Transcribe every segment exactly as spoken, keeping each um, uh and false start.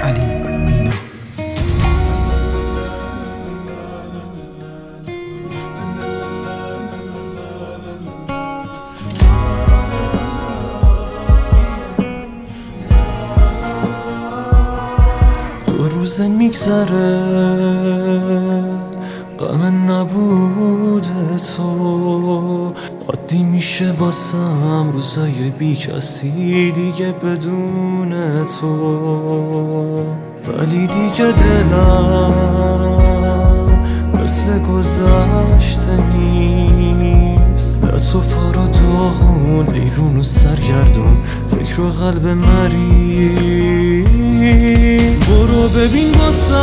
علی مینا. دو روز میگذره غم نبود تو، عادی میشه واسم روزای بی کسی دیگه بدون تو، ولی دیگه دلم مثل گذشته نیست. لطفا رو داغون ایرون و سرگردون، فکر و قلب مریض. برو ببین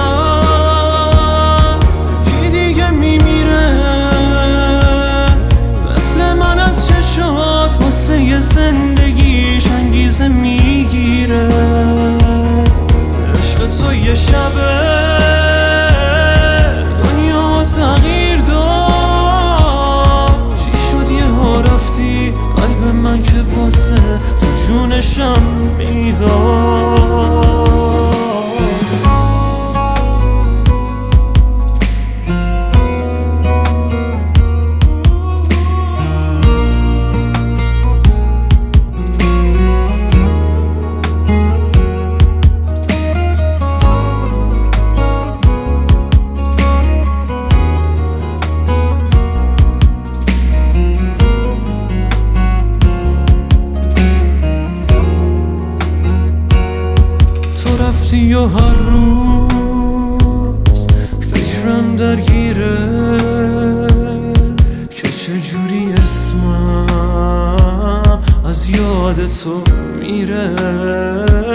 واسط کی دیگه میمیره، مثل من از چشات واسه یه زندگیش انگیزه میگیره. عشق تو یه شبه دنیا تغییر داد، چی شد یه ها رفتی قلب من که واسه تو جونشم میداد. رفتی و هر روز فکرم درگیره که چجوری اسمم از یاد تو میره.